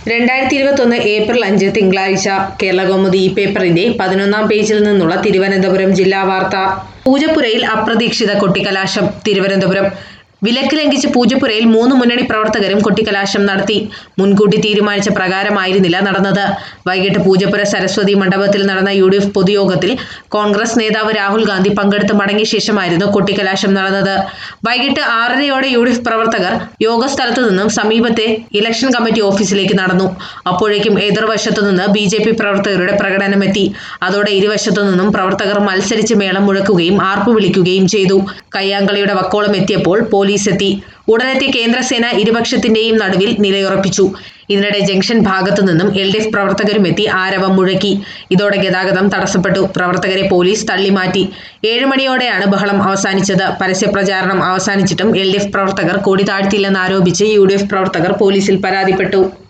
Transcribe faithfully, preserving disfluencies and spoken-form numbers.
രണ്ടായിരത്തി ഇരുപത്തൊന്ന് ഏപ്രിൽ അഞ്ച് തിങ്കളാഴ്ച കേരളകൗമുദി ഈ പേപ്പറിന്റെ പതിനൊന്നാം പേജിൽ നിന്നുള്ള തിരുവനന്തപുരം ജില്ലാ വാർത്ത. പൂജപ്പുരയിൽ അപ്രതീക്ഷിത കൊട്ടിക്കലാശം. തിരുവനന്തപുരം വിലക്ക് ലംഘിച്ച് പൂജപ്പുരയിൽ മൂന്ന് മുന്നണി പ്രവർത്തകരും കൊട്ടിക്കലാശം നടത്തി. മുൻകൂട്ടി തീരുമാനിച്ച പ്രകാരമായിരുന്നില്ല നടന്നത്. വൈകിട്ട് പൂജപ്പുര സരസ്വതി മണ്ഡപത്തിൽ നടന്ന യു ഡി എഫ് പൊതുയോഗത്തിൽ കോൺഗ്രസ് നേതാവ് രാഹുൽ ഗാന്ധി പങ്കെടുത്ത് മടങ്ങിയ ശേഷമായിരുന്നു കൊട്ടിക്കലാശം നടന്നത്. വൈകിട്ട് ആറരയോടെ യു ഡി എഫ് പ്രവർത്തകർ യോഗസ്ഥലത്തു നിന്നും സമീപത്തെ ഇലക്ഷൻ കമ്മിറ്റി ഓഫീസിലേക്ക് നടന്നു. അപ്പോഴേക്കും എതിർവശത്തു നിന്ന് ബി ജെ പി പ്രവർത്തകരുടെ പ്രകടനമെത്തി. അതോടെ ഇരുവശത്തു നിന്നും പ്രവർത്തകർ മത്സരിച്ച് മേളം മുഴക്കുകയും ആർപ്പു വിളിക്കുകയും ചെയ്തു. കയ്യാങ്കളിയുടെ വക്കോളം എത്തിയപ്പോൾ പോലീസ് എത്തി. ഉടനെത്തിയ കേന്ദ്രസേന ഇരുപക്ഷത്തിന്റെയും നടുവിൽ നിലയുറപ്പിച്ചു. ഇതിനിടെ ജംഗ്ഷൻ ഭാഗത്തു നിന്നും എൽ ഡി എഫ് പ്രവർത്തകരുമെത്തി ആരവം മുഴക്കി. ഇതോടെ ഗതാഗതം തടസ്സപ്പെട്ടു. പ്രവർത്തകരെ പോലീസ് തള്ളിമാറ്റി. ഏഴുമണിയോടെയാണ് ബഹളം അവസാനിച്ചത്. പരസ്യപ്രചാരണം അവസാനിച്ചിട്ടും എൽ ഡി എഫ് പ്രവർത്തകർ കൊടി താഴ്ത്തിയില്ലെന്നാരോപിച്ച് യു ഡി എഫ് പ്രവർത്തകർ പോലീസിൽ പരാതിപ്പെട്ടു.